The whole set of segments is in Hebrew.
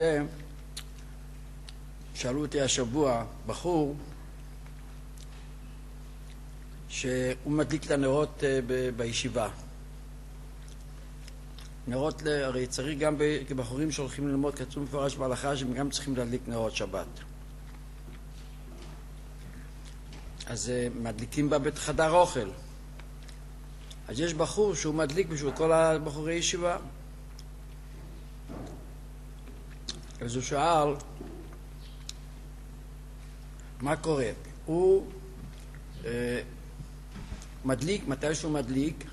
שאלו אותי השבוע בחור שהוא מדליק את הנרות בישיבה. נרות, הרי צריך גם כבחורים שהולכים ללמוד, כתוב מפורש בהלכה שהם גם צריכים להדליק נרות שבת. אז מדליקים בבית חדר אוכל. אז יש בחור שהוא מדליק בשביל כל הבחורי ישיבה. אז הוא שאל, מה קורה? הוא מדליק, מתי שהוא מדליק,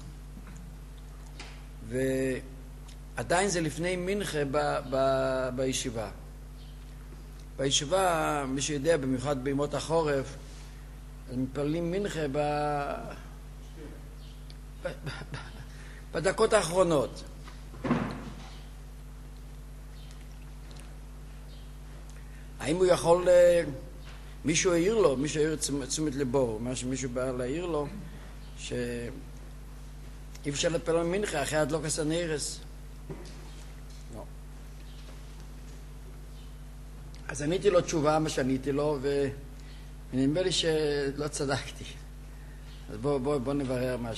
ועדיין זה לפני מנחה בישיבה. בישיבה, מי שיודע, במיוחד בימות החורף, אז מתפללים מנחה בדקות האחרונות. האם הוא יכול, מישהו העיר לו, מישהו העיר תשומת לבו, מישהו בא להעיר לו, שאי אפשר להתפלל מנחה אחרי הדלוקת הנרות. לא. אז עניתי לו תשובה, מה שעניתי לו, ונדמה לי שלא צדקתי. אז בוא נברר מה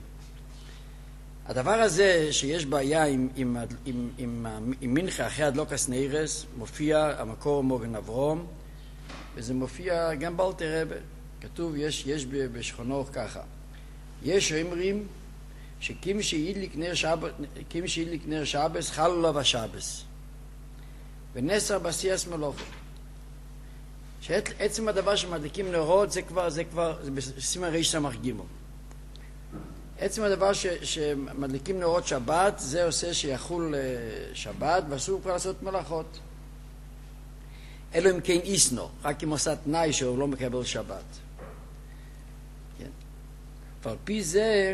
הדבר הזה שיש בעיה עם מנחה אחרי הדלוקת הנרות, מופיע המקור מוגן אברום, וזה מופיע גם באלתר רבי. כתוב, יש בשכונו ככה. יש אומרים שכים שהדליק נר שבס, חל עליו השבס. ונסר בעשיית מלאכה. שעצם הדבר שמדליקים נרות זה כבר בסימן רס"ג. עצם הדבר שמדליקים נרות שבת, זה עושה שיחול שבת, ואסור כבר לעשות מלאכות. אלו אם כן איסנו, רק אם עושה תנאי שהוא לא מקבל שבת. כן. ועל פי זה,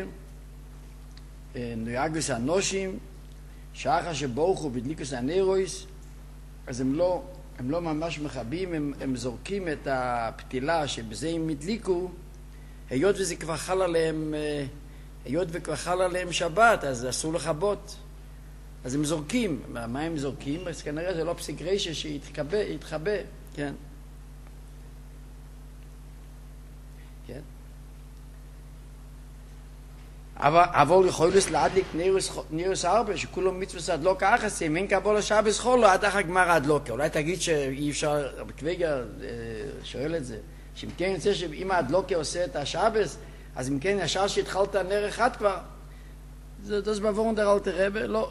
נויגוס הנושים, שאחר שבורחו בדליקוס הנרויס, אז הם לא ממש מחבים, הם זורקים את הפתילה שבזה הם הדליקו, היות וזה כבר חל עליהם, היות וכבר חל עליהם שבת, אז אסור לחבות. אז הם זורקים. מה הם זורקים? אז כנראה זה לא פסיק רשע שיתחבא, כן? כן? אבל יכול להדליק נרוס ארבע, שכולו מצווה הדלוק האחסי, אם אין קבול השבס חולו, עד אחר גמר הדלוקה. אולי תגיד שאי אפשר, רבי קוויגר שואל את זה, שאם כן יוצא שאם הדלוקה עושה את השבס, אז אם כן ישר שהתחלת נר אחד כבר, זה בעבור נדר אל תרבה, לא,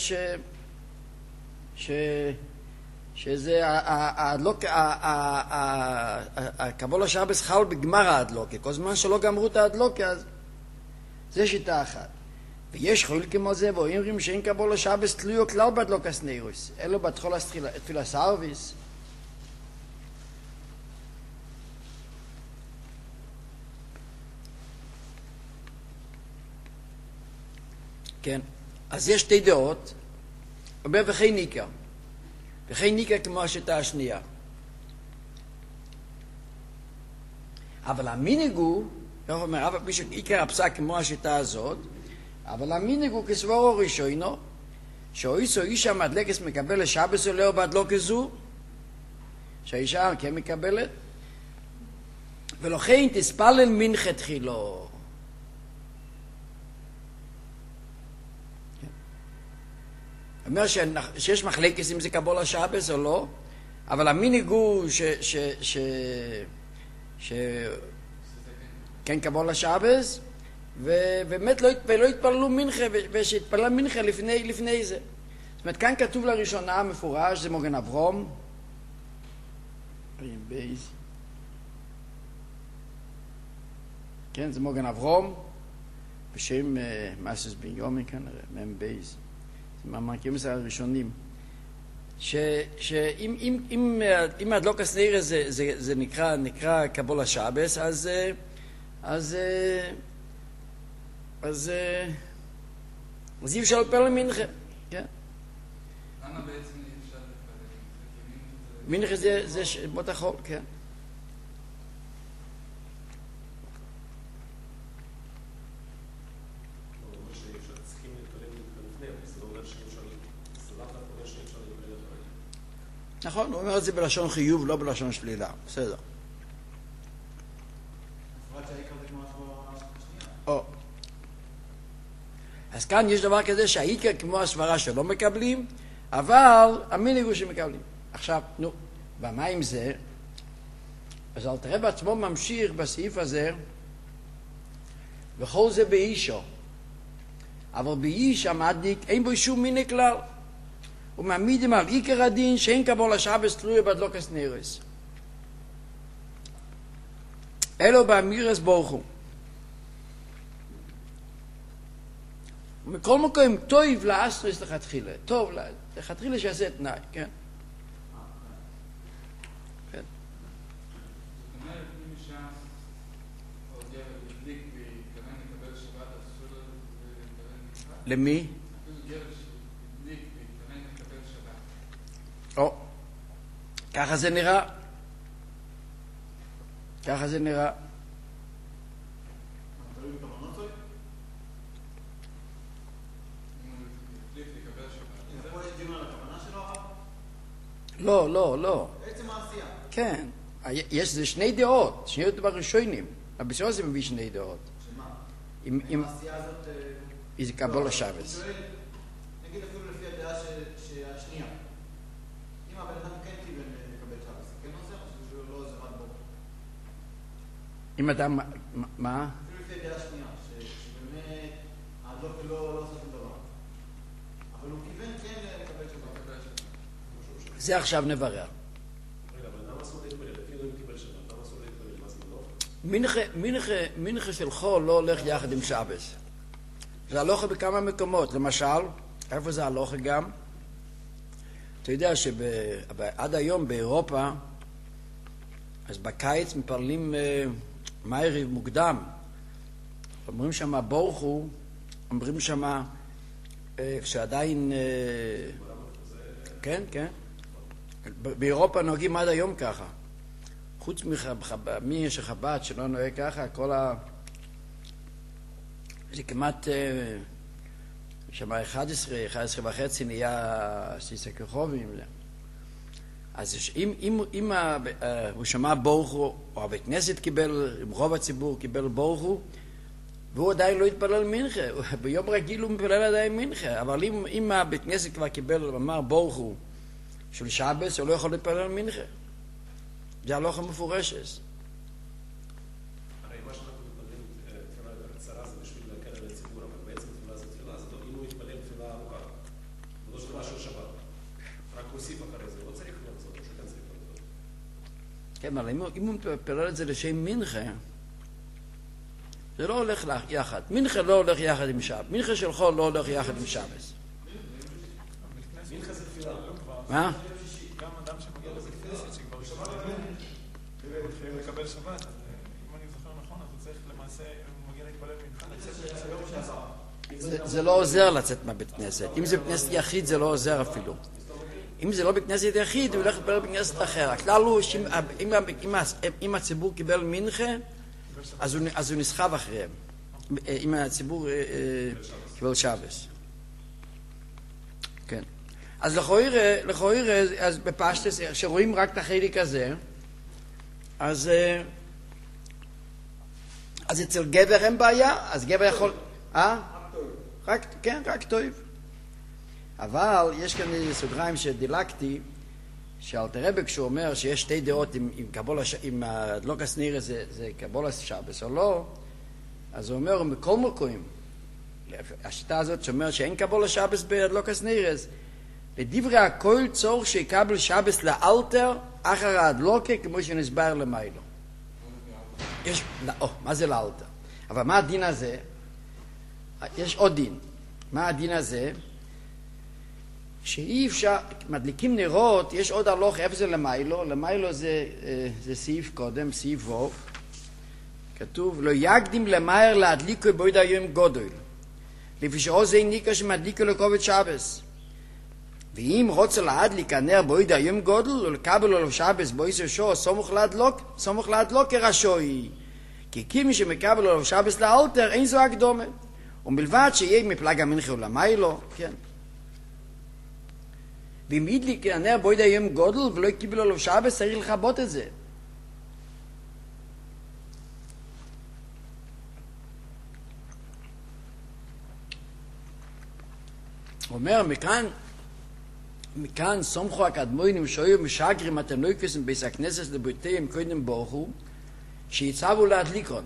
שזה הקבול השבס חל בגמר ההדלוקה, כל זמן שלא גמרו את ההדלוקה, אז זה שיטה אחת. ויש חול כמו זה, ואומרים שאין קבול השבס תלויו כלל בהדלוקת הנרות, אלו בתחול תפילה סרוויס. כן, אז יש שתי דעות, אומר וכי ניקה. וכי ניקה כמו השיטה השנייה. אבל המנהג הוא, אומר, מי שעיקר הפסק כמו השיטה הזאת, אבל המנהג הוא כסברו ראשונו, שאויסו אישה מדלקת מקבל לשבס או לא בהדלוקת זו, שהאישה כן מקבלת, ולכן תספלל מנחה תחילו. אומר שיש מחלקת אם זה קבול השבס או לא, אבל המנהג הוא כן קבול השבס, ובאמת לא התפללו מנחה, ושהתפלל מנחה לפני זה. זאת אומרת, כאן כתוב לראשונה מפורש, זה מוגן אברום, כן, זה מוגן אברום, בשם מסוס בן יומי כנראה, מם בייז. מהמרכיבים הראשונים, שאם הדלוקת הנרות זה נקרא קבול השבס, אז אי אפשר להתפלל מנחה, כן? למה בעצם אי אפשר להתפלל? מנחה זה שמות החול, כן? נכון, הוא אומר את זה בלשון חיוב, לא בלשון שלילה. בסדר. אז כאן יש דבר כזה שהעיקר כמו הסברה שלא מקבלים, אבל המנהג הוא שמקבלים. עכשיו, ומה עם זה? אז אל תראה בעצמו ממשיך בסעיף הזה, וכל זה באישו. אבל באיש המדליק אין בו שום מנהג כלל. ומעמידים על עיקר הדין שאין קבול השבס תלוי בהדלוקת נרות. אלו באמירס ברוך הוא. ומכל מקום טוב לאסטרס לכתחילה. טוב לכתחילה שיעשה תנאי, כן? כן. זאת אומרת, אם אישה או גבר הדליק והתכוון לקבל שבת, אסור לו לקבל מצווה? למי? אפילו גבר שהדליק והתכוון לקבל שבת. או, ככה זה נראה. ככה זה נראה. לא, לא, לא. בעצם העשייה. כן. יש זה שני דעות, שני דעות בראשונים. הבשורה זה מביא שני דעות. שמה? אם העשייה הזאת... זה קבול השבס. הוא שואל, נגיד אפילו לפי הדעה שהשנייה. אם הבן אדם כן כיוון לקבל שבס, כן עוזר או שהוא לא עוזר עד בו? אם אדם... מה? אפילו לפי הדעה השנייה, שבאמת ההדלוק לא עושה שום דבר. אבל הוא כיוון כן לקבל שבס. זה עכשיו נברר. רגע, אבל למה אסור להתפלל? לפי לא קיבל שבת, למה אסור להתפלל? מה זה לא? מנחה של חול לא הולך יחד עם שבס. זה הלוכה בכמה מקומות. למשל, איפה זה הלוכה גם? אתה יודע שעד היום באירופה, אז בקיץ מפרלים מערב מוקדם. אומרים שם ברוך הוא, אומרים שם כשעדיין... כן, כן. באירופה נוהגים עד היום ככה. חוץ מי שחב"ד שלא נוהג ככה, כל זה כמעט... שם 11 וחצי נהיה סיסה כרחובים. אז אם הוא שמע ברוך הוא, או הבית כנסת קיבל, אם רוב הציבור קיבל ברוך הוא, והוא עדיין לא התפלל מנחה. ביום רגיל הוא מפלל עדיין מנחה. אבל אם הבית כנסת כבר קיבל, אמר ברוך הוא, של שבס, הוא לא יכול להתפלל מנחה. זה הלוכה מפורשת. הרי מה שאנחנו מתפללים תפילה יותר קצרה זה בשביל להקל על הציבור, אבל בעצם תפילה זה תפילה, אז אם הוא יתפלל תפילה ארוכה, ולא של משהו שבת, רק הוסיף אחרי זה, לא צריך לחזור, פשוט אין צריך לחזור. כן, אבל אם הוא מתפלל את זה לשם מנחה, זה לא הולך יחד. מנחה לא הולך יחד עם שבס. מנחה של חול לא הולך יחד עם שבס. מנחה זה תפילה. מה? גם אדם שמגיע לבית כנסת שכבר מתחילים לקבל שבת, אז אם אני זוכר נכון, אז הוא צריך למעשה, אם הוא מגיע להתפלל מנחה, זה לא עוזר לצאת מהבית כנסת. אם זה בית כנסת יחיד זה לא עוזר אפילו. אם זה לא בית כנסת יחיד, הוא הולך להתפלל בית כנסת אחר. הכלל הוא שאם הציבור קיבל מנחה, אז הוא נסחב אחריהם. אם הציבור קיבל שבס. כן. אז לכאורה, אז בפשטס, שרואים רק את החלק הזה, אז אצל גבר אין בעיה, אז גבר יכול... רק טוב. אבל יש כאן איזה סוגריים שדילגתי, שאלתר רבי כשהוא אומר שיש שתי דעות אם הדלוקת נרות זה קבולת שבס או לא, אז הוא אומר, מכל מקום, השיטה הזאת שאומרת שאין קבולת שבס בהדלוקת נרות, לדברי הכל צורך שיקבל שבס לאלתר אחר ההדלוקה כמו שנסבר למיילו. מה זה לאלתר? אבל מה הדין הזה? יש עוד דין. מה הדין הזה? שאי אפשר, מדליקים נרות, יש עוד הלוך, איפה זה למיילו? למיילו זה סעיף קודם, סעיף ווב. כתוב, לא יקדים למהר להדליקו בויד היום גודל. לפי שעוז אין ניקה שמדליקו לכובד שבס. ואם רוצה להדליק הנר בויד היום גודל, ולקבל לו שבס בויסר שור, סמוך להדלוק כרשוי. כי מי שמקבל לו שבס לאלתר, אין זו הקדומה. ומלבד שיהיה מפלג המנחה ולמיילו, כן. ואם ידליק הנר בויד היום גודל ולא קיבל עליו שבס, צריך לכבות את זה. הוא אומר, מכאן סומכו הקדמונים שהיו משגרים התנויקוסים בייס הכנסת לביתיהם קודם בורכו, שיצבו להדליקון.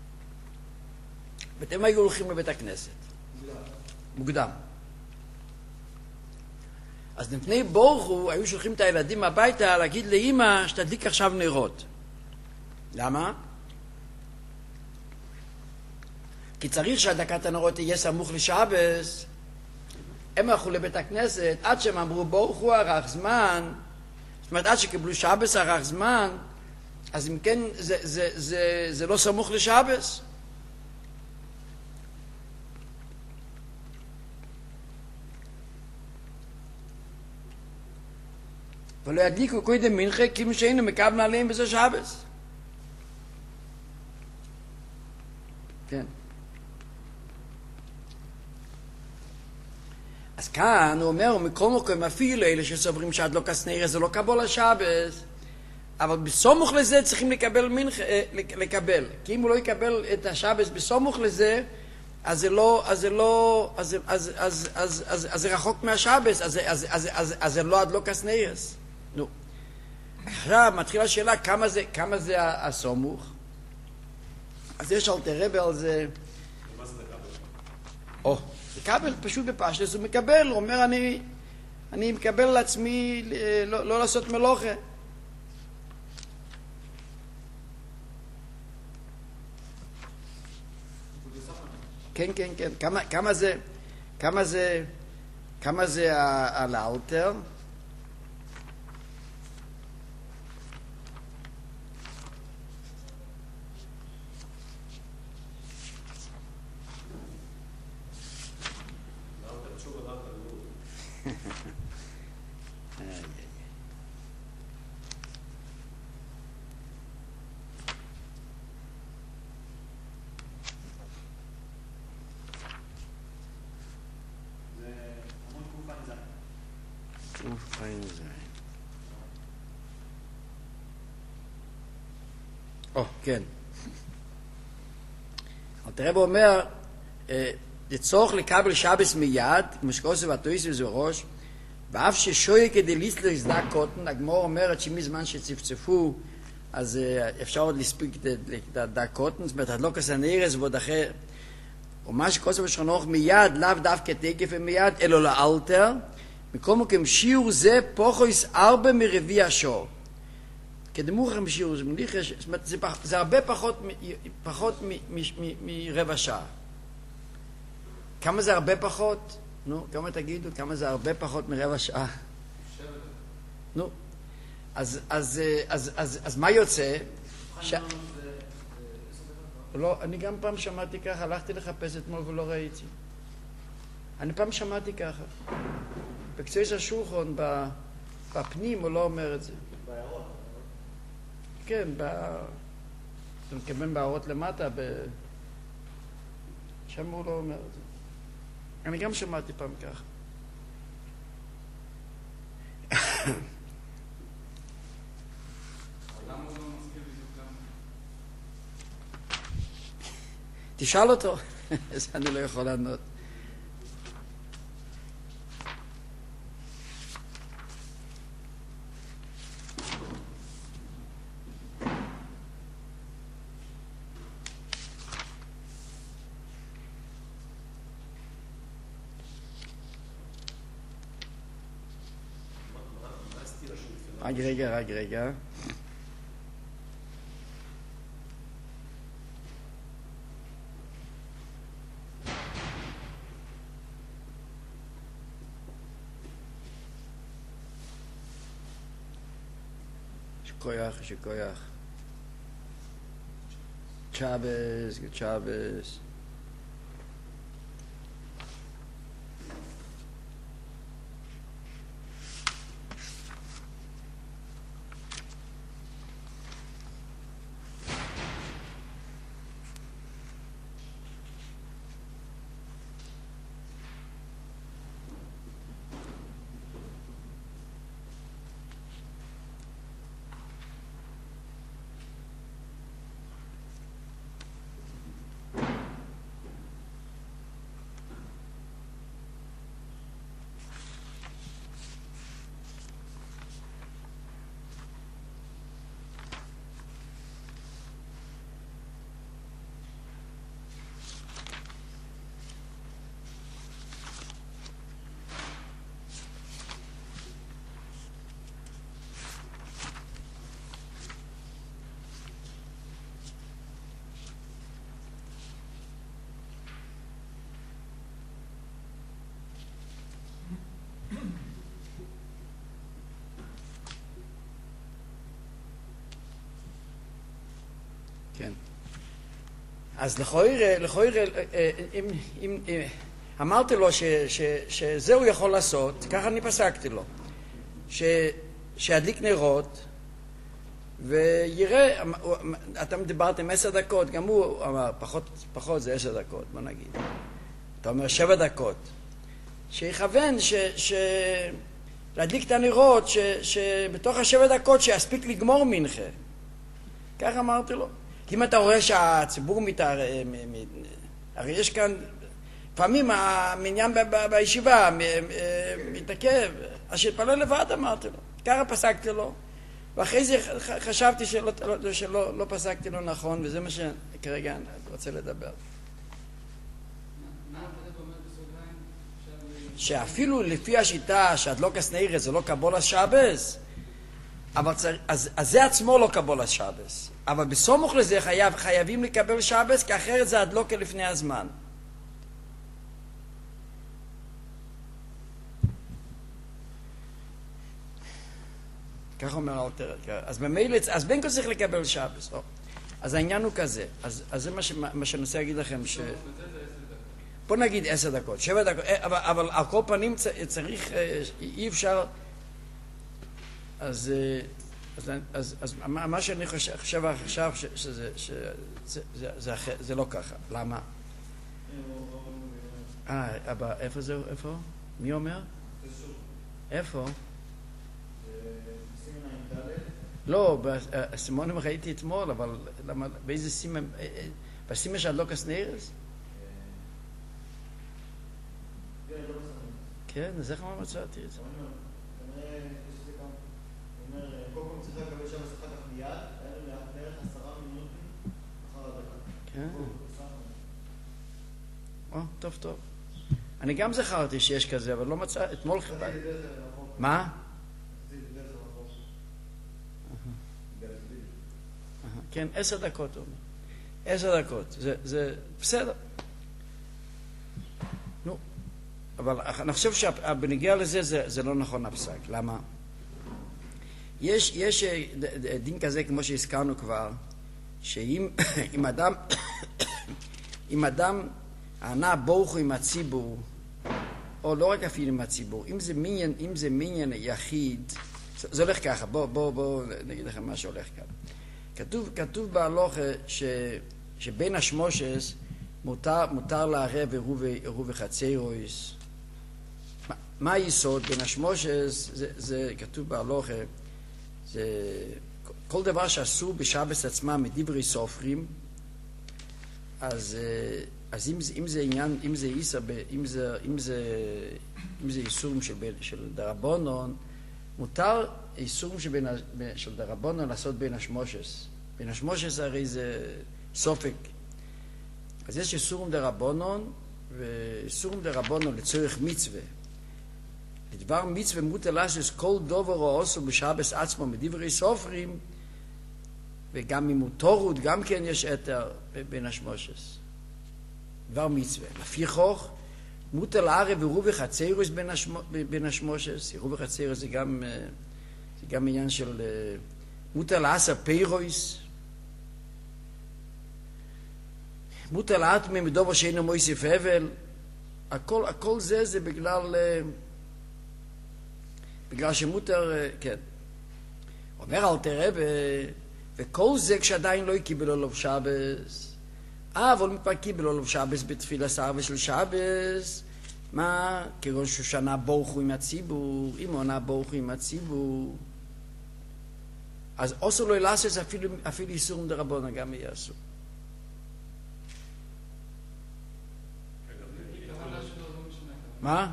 ואתם היו הולכים לבית הכנסת. מוקדם. אז לפני בורכו היו שולחים את הילדים הביתה להגיד לאמא שתדליק עכשיו נרות. למה? כי צריך שהדלקת הנרות תהיה סמוך לשבס. הם הלכו לבית הכנסת עד שהם אמרו בורכו ארך זמן, זאת אומרת עד שקיבלו שבס ארך זמן, אז אם כן זה לא סמוך לשבס. ולא ידליקו קודם מנחה כאילו שהיינו מקבלים עליהם בזה שבס. כן. אז כאן הוא אומר, מכל מקום אפילו אלה שסוברים שהדלוקת נר זה לא קבול השבס, אבל בסמוך לזה צריכים לקבל. כי אם הוא לא יקבל את השבס בסמוך לזה, אז זה רחוק מהשבס, אז זה לא הדלוקת נר. נו. עכשיו מתחילה השאלה כמה זה הסמוך. אז יש אלתר רבי על זה. מה זה לקבל? לקבל פשוט בפשטות, הוא מקבל, הוא אומר אני מקבל על עצמי לא לעשות מלוכה. כן. כמה זה על האלתר? כן. אלתר רבי אומר, לצורך לקבל שבס מיד, כמו שכוסף התויס וזה ראש, ואף ששויה כדי ליסלר זדק קוטן, הגמור אומרת שמזמן שצפצפו, אז אפשר עוד להספיק את הדק קוטן, זאת אומרת, הדלוקת הנרס ועוד אחר, ומה שכוסף השכנוך מיד, לאו דווקא תקף ומיד, אלא לאלתר, מכל מקום שיעור זה פוחויס 4 מרביע שור. כדמוך משיעור זה מליחה, זאת אומרת, זה הרבה פחות מרבע שעה. כמה זה הרבה פחות? נו, כמה תגידו? כמה זה הרבה פחות מרבע שעה? נו, אז מה יוצא? לא, אני גם פעם שמעתי ככה, הלכתי לחפש אתמול ולא ראיתי. אני פעם שמעתי ככה. בקצועי השולחן, בפנים הוא לא אומר את זה. בעירות. כן, אתה מתכוון בעירות למטה, שם הוא לא אומר את זה. אני גם שמעתי פעם ככה. למה הוא לא מזכיר בדיוק למה? תשאל אותו, אז אני לא יכול לענות. רגע. שכוייך. צ'אבס. כן. אז לכויר, אם אמרתי לו שזה הוא יכול לעשות, ככה אני פסקתי לו, שידליק נרות, ויראה, אתם דיברתם 10 דקות, גם הוא אמר, פחות זה 10 דקות, בוא נגיד. אתה אומר 7 דקות. שיכוון להדליק את הנרות, שבתוך 7 דקות שיספיק לגמור מנחה. כך אמרתי לו. כי אם אתה רואה שהציבור הרי יש כאן, לפעמים המניין בישיבה מתעכב, אז שיתפלל לבד, אמרתי לו. ככה פסקתי לו. ואחרי זה חשבתי שלא פסקתי לו נכון, וזה מה שכרגע אני רוצה לדבר. שאפילו לפי השיטה שהדלוקס נעירס זה לא קבולת שבס, אז זה עצמו לא קבולת שבס. אבל בסמוך לזה חייבים לקבל שבס, כי אחרת זה הדלוקה לפני הזמן. כך אומר אלתר. אז במילא, אז בין כה צריך לקבל שבס. אז העניין הוא כזה. אז זה מה שאני רוצה להגיד לכם, בוא נגיד 10 דקות, 7 דקות, אבל על כל פנים צריך, אי אפשר, אז מה שאני חושב עכשיו, שזה לא ככה. למה? אבל איפה זה? איפה? מי אומר? איפה? לא, בסימונים ראיתי אתמול, אבל באיזה סימן? בסימן של הדלוקס נעירס? כן, אז איך מה מצאתי את זה? כנראה יש את זה גם, הוא אומר, כל פעם צריך לקבל שבס אחר כך מיד, היה בערך 10 מינוטים אחר הדקה. כן. טוב. אני גם זכרתי שיש כזה, אבל לא מצא, אתמול חיפד. מה? כן, 10 דקות, הוא אומר. 10 דקות, זה בסדר. נו. אבל אני חושב שבנגיע לזה זה לא נכון הפסק. למה? יש דין כזה, כמו שהזכרנו כבר, שאם אדם ענה בורכו עם הציבור, או לא רק אפילו עם הציבור, אם זה מניין יחיד, זה הולך ככה, בואו נגיד לכם מה שהולך כאן. כתוב בהלוכה שבין השמושס מותר לערב עירוב וחצרויס. מה היסוד בין השמושס? זה כתוב בהלוכה, זה כל דבר שעשו בשבס עצמם מדברי סופרים, אז אם זה עניין, אם זה איסורים של דרבנון, מותר איסורים של דרבנון לעשות בין השמושס. בין השמושס הרי זה סופק. אז יש איסורים דרבנון, ואיסורים דרבנון לצורך מצווה. לדבר מצווה מותר לעשות כל דובר או עשו בשבס עצמו מדברי סופרים, וגם אם הוא תורות, גם כן יש אתר בין השמושס. דבר מצווה. לפי חוך, מותר לערב עירוב וחצרויס בין השמושס. עירוב וחצרויס זה גם עניין של מותר לעשר פירויס. מותר לעטמי מדובר שאינו מויסיף הבל. הכל זה בגלל שמותר, כן. אומר אלתר רבי, וכל זה כשעדיין לא קיבל עליו שבס. אבל מפעם קיבל עליו שבס בתפילה שר ושל שבס. מה? כגון שושנה בורכו עם הציבור, אם עונה בורכו עם הציבור. אז אוסר לא לעשות אפילו איסורים דרבנן גם יעשו. מה?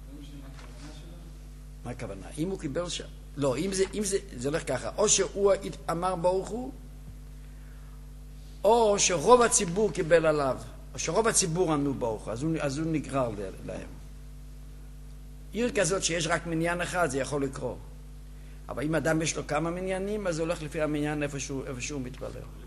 מה הכוונה? אם הוא קיבל שם? לא, אם זה הולך ככה, או שהוא אמר ברוך הוא, או שרוב הציבור קיבל עליו, או שרוב הציבור ענו ברוך הוא, אז הוא נגרר להם. עיר כזאת שיש רק מניין אחד, זה יכול לקרוא. אבל אם אדם יש לו כמה מניינים, אז זה הולך לפי המניין איפה שהוא מתפלל.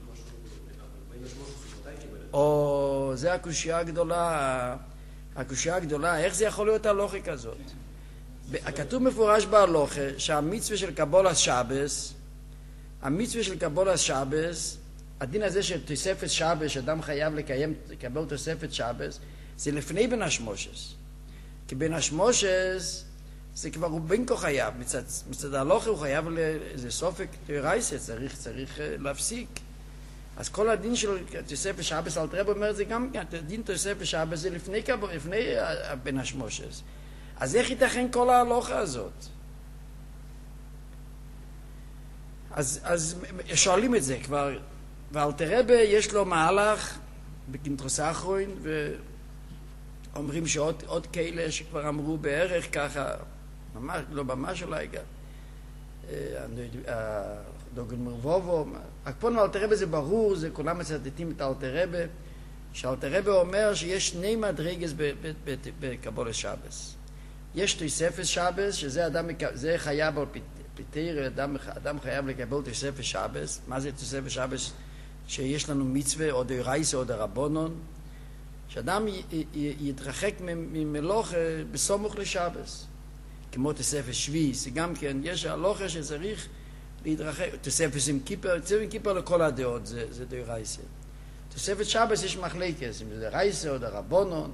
או, זה הקושיה הגדולה. הקושיה הגדולה, איך זה יכול להיות הלוכה כזאת? הכתוב מפורש בהלוכה שהמצווה של קבולת שבס, אז הדין הזה של תוספת שבס, שאדם חייב לקבל תוספת שבס, זה לפני בן השמושס. כי בן השמושס זה כבר הוא בין כה חייב, מצד ההלוכה הוא חייב לאיזה סופק רייסה, צריך להפסיק. אז כל הדין של תוספת שבס, אלתר רבי אומר את זה גם כן, דין תוספת שבס זה לפני בן השמושס. אז איך ייתכן כל ההלוכה הזאת? אז שואלים את זה כבר, ואלתר רבי יש לו מהלך בקינטרוס אחרון, ואומרים שעוד כאלה שכבר אמרו בערך ככה, ממש, לא ממש אולי גם, דוגן מרבובו, הקפון אלתר רבי זה ברור, זה כולם מצטטים את אלתר רבי, שאלתר רבי אומר שיש שני מדרגות בקבולת שבס. יש תוספת שבס, שזה חייב על פיתר, אדם חייב לקבל תוספת שבס. מה זה תוספת שבס? שיש לנו מצווה או דרייסה או דרבנון, שאדם יתרחק ממלוכה בסמוך לשבס. כמו תוספת שביעיס, גם כן יש הלוכה שצריך להתרחק, תוספת עם כיפר לכל הדעות, זה דרייסה. תוספת שבס יש מחלקת, אם זה דרייסה או דרבנון.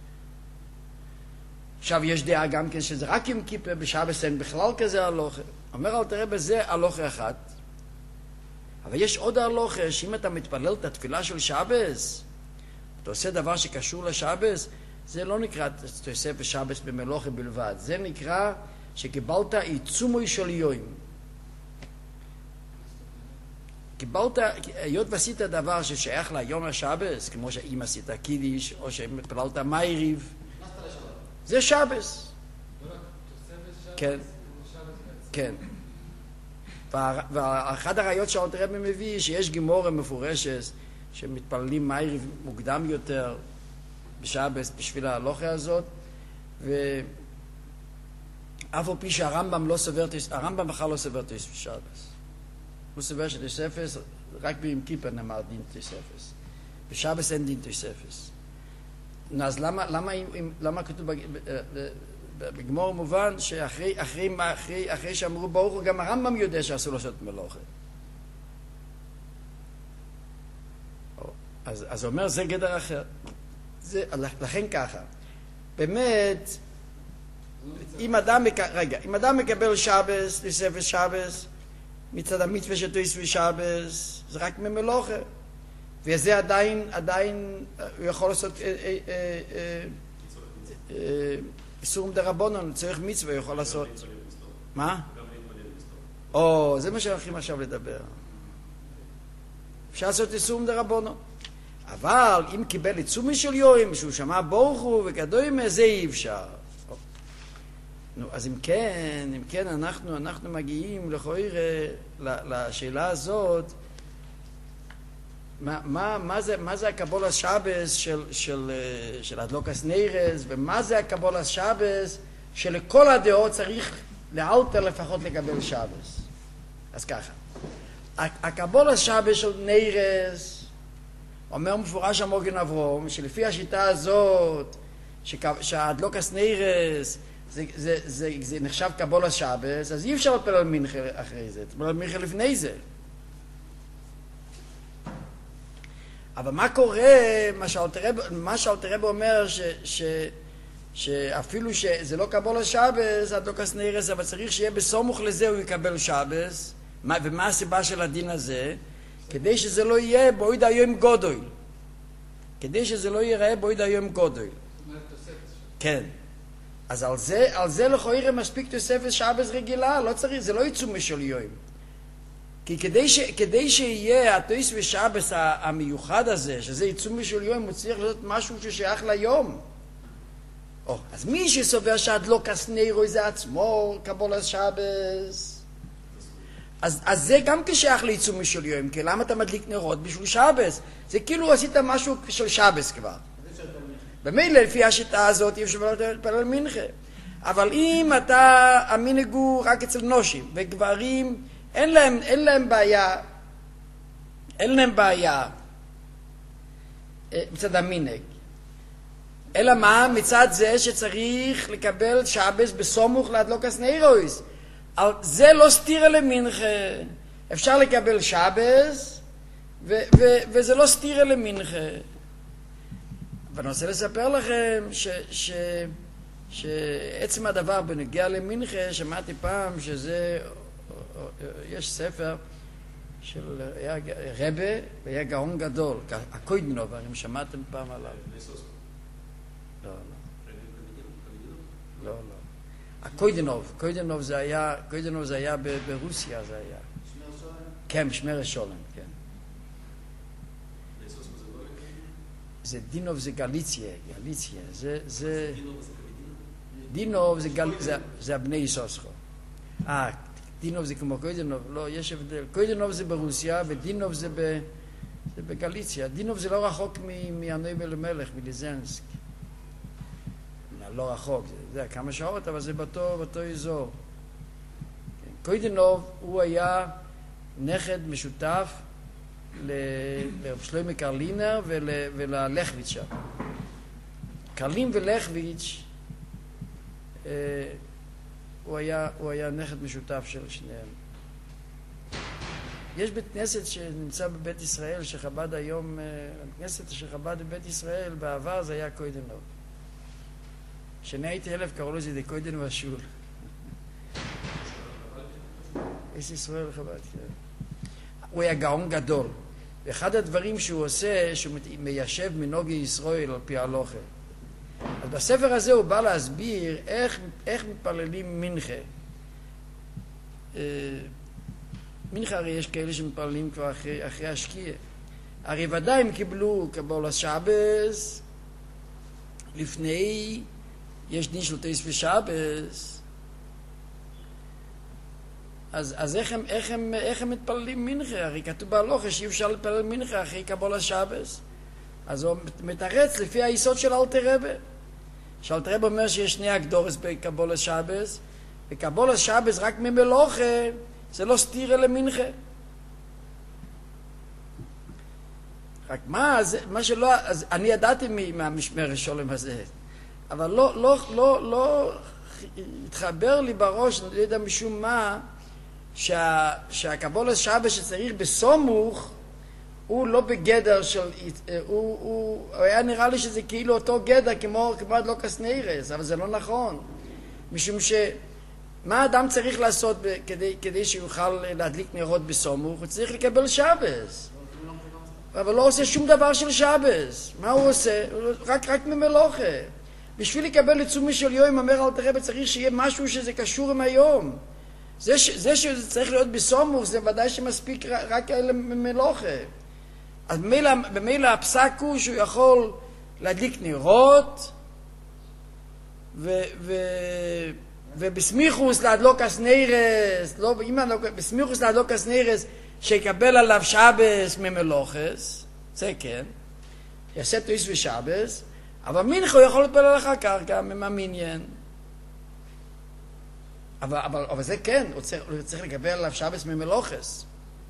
עכשיו יש דעה גם כן שזה רק עם כיפר, בשבס אין בכלל כזה הלוכה. אומר אלתר רבי זה הלוכה אחת. אבל יש עוד הלוכה שאם אתה מתפלל את התפילה של שבס, אתה עושה דבר שקשור לשבס, זה לא נקרא תוספת שבס במלוכה בלבד. זה נקרא שקיבלת עיצומוי של יום. קיבלת, היות ועשית דבר ששייך ליום השבס, כמו שאם עשית קידיש, או שמתפללת מייריב, זה שבס. כן. כן. ואחד הראיות שאלתר רבי מביא, שיש גימורה מפורשת, שמתפללים מייריב מוקדם יותר בשבס בשביל ההלוכה הזאת, ואף על פי שהרמב"ם לא סובר, הרמב"ם בכלל לא סובר תוספת. הוא סובר שתוספת, רק ביום כיפר נאמר דין תוספת. בשבס אין דין תוספת. אז למה כתוב בגמור מובן שאחרי שאמרו ברוך הוא, גם הרמב"ם יודע שאסור לעשות מלוכה. אז הוא אומר זה גדר אחר. לכן ככה, באמת, אם אדם מקבל שבס, תוספת שבס, מצד המצווה של תוספת שבס, זה רק ממלוכה. וזה עדיין הוא יכול לעשות איסור דרבנן, צריך מצווה, הוא יכול לעשות. מה? זה מה שהולכים עכשיו לדבר. אפשר לעשות איסור דרבנן. אבל אם קיבל עיצומי של יום, שהוא שמע ברוך הוא וכדומה, זה אי אפשר. אז אם כן, אנחנו מגיעים לשאלה הזאת, מה זה הקבולת שבס של הדלוקס ניירס, ומה זה הקבולת שבס שלכל הדעות צריך לאלתר לפחות לקבל שבס. אז ככה, הקבולת שבס של ניירס אומר מפורש המוגן אברום, שלפי השיטה הזאת שהדלוקס ניירס זה נחשב קבולת שבס, אז אי אפשר להתפלל מנחה אחרי זה, להתפלל מנחה לפני זה. אבל מה קורה, מה שאלתר רבי אומר, שאפילו שזה לא קבולת שבס, הדלוקס ניירס, אבל צריך שיהיה בסמוך לזה הוא יקבל שבס, ומה הסיבה של הדין הזה? כדי שזה לא יהיה בויד היום גודל. כדי שזה לא ייראה בויד היום גודל. כן. אז על זה לכאורה מספיק תוספת שבס רגילה, לא צריך, זה לא עיצומי של יום. כי כדי שיהיה התוספת שבס המיוחד הזה, שזה עיצומי של יום, הוא צריך לעשות משהו ששייך ליום. אז מי שסובר שהדלוקס ניירס זה עצמו קבולת שבס, אז זה גם כשייך לעיצומי של יום, כי למה אתה מדליק נרות בשביל שבס? זה כאילו עשית משהו של שבס כבר. במילא לפי השיטה הזאת אי אפשר להתפלל מנחה. אבל אם אתה המנהג הוא רק אצל נושים וגברים אין להם בעיה מצד המנהג. אלא מה? מצד זה שצריך לקבל שבס בסמוך להדלוקס ניירוס. זה לא סתירה למנחה. אפשר לקבל שבס וזה לא סתירה למנחה. ואני רוצה לספר לכם שעצם הדבר בנגיע למנחה, שמעתי פעם שזה, יש ספר של רבה, והיה גאון גדול, הקוידנוב, אם שמעתם פעם עליו. לא. הקוידנוב זה היה ברוסיה, זה היה. כן, שמר שולם, כן. זה דינוב זה גליציה, דינוב זה הבני יסוסכו. דינוב זה כמו קוידנוב, לא, יש הבדל. קוידנוב זה ברוסיה ודינוב זה בגליציה. דינוב זה לא רחוק מהנויבל המלך, מליזנסק. לא רחוק, זה כמה שעות, אבל זה באותו אזור. קוידנוב הוא היה נכד משותף לרב שלמה קרלינר וללכביץ' שם. קרלין ולכביץ' הוא היה נכד משותף של שניהם. יש בית כנסת שנמצא בבית ישראל שחב"ד היום, כנסת שחב"ד בבית ישראל בעבר זה היה קוידנוב. כשאני הייתי ילד קראו לזה די קוידנוב השול. יש ישראל חב"ד, כן. הוא היה גאון גדול. ואחד הדברים שהוא עושה, שהוא מיישב מנהגי ישראל על פי ההלכה. אז בספר הזה הוא בא להסביר איך מתפללים מנחה. מנחה הרי יש כאלה שמתפללים כבר אחרי השקיעה. הרי ודאי הם קיבלו קבולת שבס, לפני, יש דין של תשע ושבס. אז איך הם מתפללים מנחה? הרי כתוב בהלכה שאי אפשר להתפלל מנחה אחרי קבולת שבס. אז הוא מתרץ לפי היסוד של אלתר רבה. שאלתר רבה אומר שיש שני הקדורס בקבולת שבס, וקבולת שבס רק ממלוכה, זה לא סתירה למנחה. רק מה שלא, אז אני ידעתי מהמשמר השולם הזה, אבל לא התחבר לי בראש, אני לא יודע משום מה, שהקבולת שבס שצריך בסומוך, הוא לא בגדר של, הוא היה נראה לי שזה כאילו אותו גדר כמו הדלוקס נeiros, אבל זה לא נכון. משום מה האדם צריך לעשות כדי שיוכל להדליק נרות בסומוך? הוא צריך לקבל שבס. אבל לא עושה שום דבר של שבס. מה הוא עושה? רק ממלוכה. בשביל לקבל לתשומת של יום, אומר אלתר רבה, צריך שיהיה משהו שזה קשור עם היום. זה שזה צריך להיות בסומוך, זה ודאי שמספיק רק ממלוכה. אז במילא הפסק הוא שהוא יכול להדליק נרות ובסמיכוס להדלוקס נeiros, לא, בסמיכוס להדלוקס נeiros שיקבל עליו שבס ממלוכס, זה כן, יעשה תויס ושבס, אבל מנחה הוא יכול להתפלל על הקרקע ממניין. אבל זה כן, הוא צריך לקבל עליו שבס ממלוכס.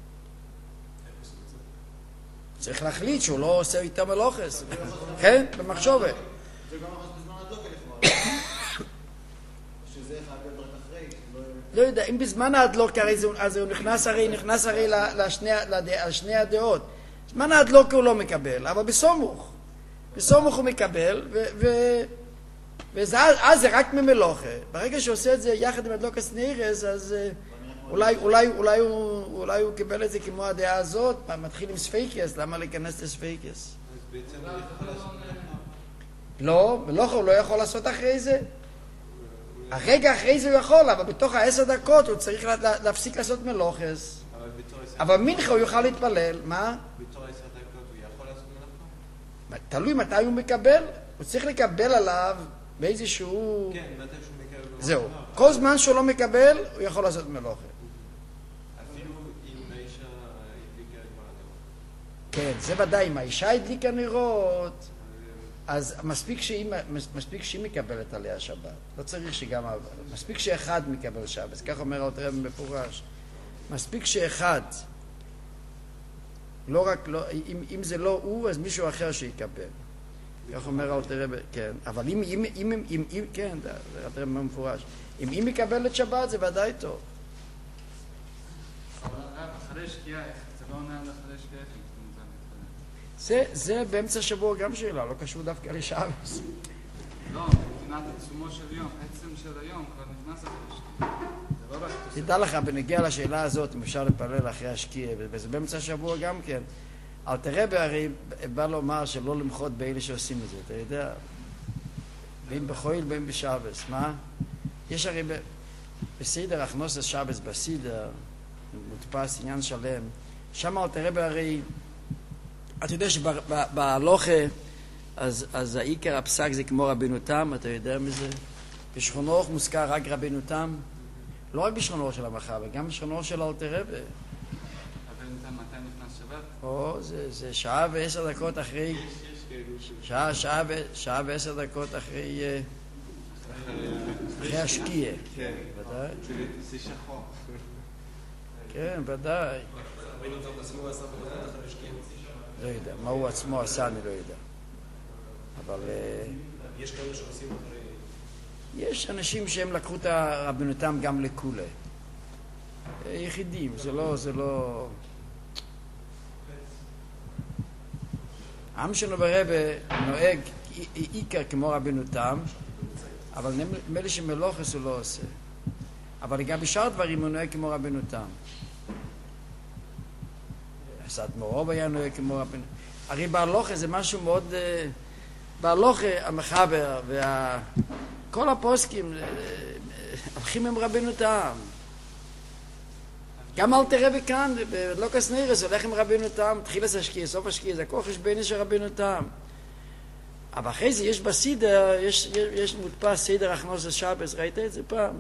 צריך להחליט שהוא לא עושה איתה מלוכס. כן? במחשבה. זה גם ממש בזמן הדלוקה לכאורה. שזה חייב רק אחרי. לא יודע, אם בזמן ההדלוקה, אז הוא נכנס הרי לשני הדעות. בזמן ההדלוקה הוא לא מקבל, אבל בסומוך. בסומוך הוא מקבל, ואז זה רק ממלוכה. ברגע שהוא עושה את זה יחד עם הדלוקס נeiros, אז אולי הוא קיבל את זה כמו הדעה הזאת, מתחיל עם ספייקס, למה להיכנס לספייקס? לא, מלוכה הוא לא יכול לעשות אחרי זה. הרגע אחרי זה הוא יכול, אבל בתוך 10 דקות הוא צריך להפסיק לעשות מלוכס. אבל מנחה הוא יוכל להתפלל, מה? בתור 10 דקות הוא יכול לעשות מלאכה? תלוי מתי הוא מקבל, הוא צריך לקבל עליו באיזשהו... כן, מתי שהוא מקבל. זהו, כל זמן שהוא לא מקבל, הוא יכול לעשות מלוכה. אפילו אם האישה הדליקה כבר נרות. כן, זה ודאי, אם האישה הדליקה נרות, אז מספיק שהיא מקבלת עליה שבת. לא צריך שגם... מספיק שאחד מקבל שבת, כך אומר אלתר רבה מפורש. מספיק שאחד, לא רק, אם זה לא הוא, אז מישהו אחר שיקבל. כך אומר אלתר רבה, כן. אבל אם כן, זה אלתר רבה מפורש. אם היא מקבלת שבת, זה ודאי טוב. אחרי לחדש שקיעה, זה לא עונה לחדש שקיעה, איך מתכונן. זה באמצע השבוע גם שאלה, לא קשור דווקא לשבס. לא, מבחינת עצומו של יום, עצם של היום כבר נכנס לחדש שקיעה. זה לא רק תוספת. תדע לך, בנגיע לשאלה הזאת, אם אפשר לפלל אחרי השקיעה, וזה באמצע השבוע גם כן. אל תראה בהרי, בא לומר שלא למחות באלה שעושים את זה, אתה יודע? בין בחויל בין בשבס, מה? יש הרי בסידר הכנוס השבס, בסידר, מודפס עניין שלם, שם אל תראה בהרי, אתה יודע שבהלוכה, אז העיקר הפסק זה כמו רבינו תם, אתה יודע מזה? בשכונות מוזכר רק רבינו תם, לא רק בשכונות של המחבר, גם בשכונות של אל תראה בה. רבינו תם, מתי נכנס שבת? או, זה שעה ו10 דקות אחרי, שעה ו10 דקות אחרי השקיעה. כן. ודאי. זה שחור. כן, ודאי. רבינו תם עצמו עשה בדקות אחרי שקיעה. לא יודע, מה הוא עצמו עשה אני לא יודע. אבל יש כאלה שעושים אחרי... יש אנשים שהם לקחו את רבנותם גם לכולה. יחידים, זה לא... העם שלנו ברבא נוהג עיקר כמו רבנותם, אבל נדמה לי שמלוכס הוא לא עושה. אבל גם בשאר דברים הוא נוהג כמו רבנותם. סת מורוב היה נוהג כמו רבנותם. הרי בהלוכה זה משהו מאוד... בהלוכה המחבר כל הפוסקים הולכים עם רבנותם. גם אל תראה בכאן, בלוקס נירס הולך עם רבנותם, תחילת השקיעה, סוף השקיעה, זה הכל חשבני של רבנותם. אבל אחרי זה יש בסידר, יש מודפס סידר הכנוס השבס, ראית את זה פעם?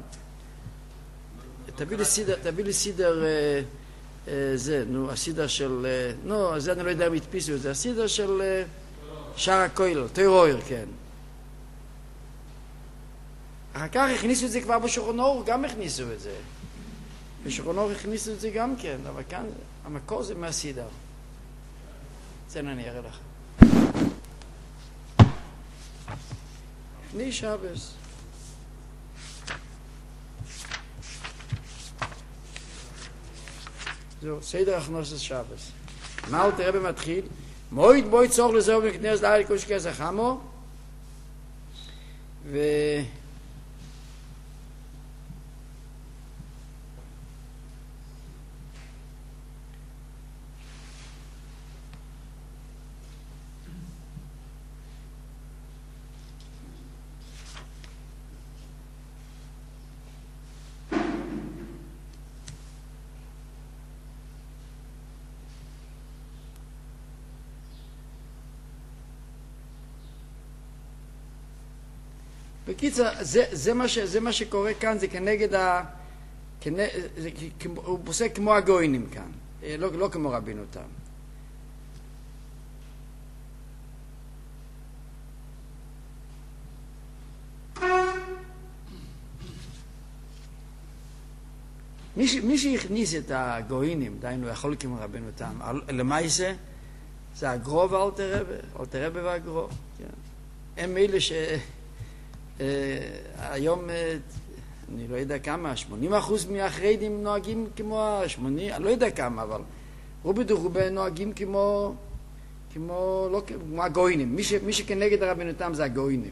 תביא לי סידר זה, נו, הסידר של... נו, זה אני לא יודע אם הדפיסו את זה, הסידר של שער הכולל, תוירויר, כן. אחר כך הכניסו את זה כבר בשולחן אורוך, גם הכניסו את זה. בשולחן אורוך הכניסו את זה גם כן, אבל כאן המקור זה מהסידר. זה אני אראה לך. לפני שבס. זהו, סדר הכנוס שבס. מה הוא תראה במתחיל? מועד בוי צורך לזהו ונכנס לארי קושקי הזחמו בקיצר, זה מה שקורה כאן, זה כנגד הוא פוסק כמו הגוינים כאן, לא כמו רבינו תם. מי שהכניס את הגוינים, דיינו יכול כמו רבינו תם, למעשה זה הגרו ואלתרבה והגרו. הם אלה היום, אני לא יודע כמה, 80% מהחרדים נוהגים כמו 80, אני לא יודע כמה, אבל רובי דרובה נוהגים כמו לא כמו הגוינים. מי שכנגד רבנותם זה הגוינים.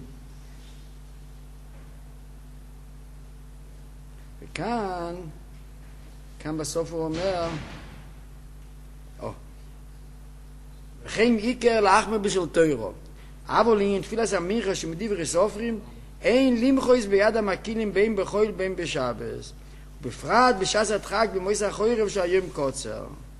וכאן בסוף הוא אומר, וכן עיקר לאחמר בשל תוירו. אבל לעניין תפילת המנחה שמדברי סופרים, אין לימחויס ביד המקינים בין בחול בין בשבס, ובפרט בשעת הדחק במועד החורף שהיום קוצר.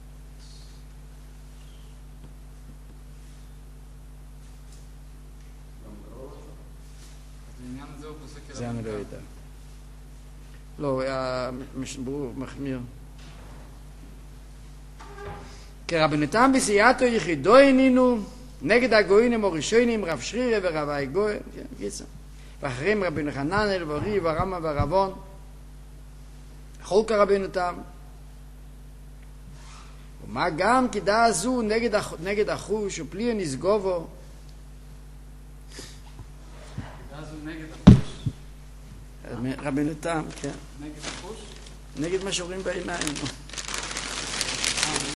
זה אני לא יודע. לא, ברור, מחמיר. כרבנותם בסייעתו יחידו אינינו, נגד הגוינים או ראשונים, רב שרירי ורבי גוי, כן, קיצר. ואחרים רבינו חננאל ורי ורמה ורבון, חולק רבנותם. ומה גם כדעה זו נגד החוש ופליה נסגובו. כדעה זו נגד החוש? רבנותם, כן. נגד החוש? נגד מה שרואים בעיניים.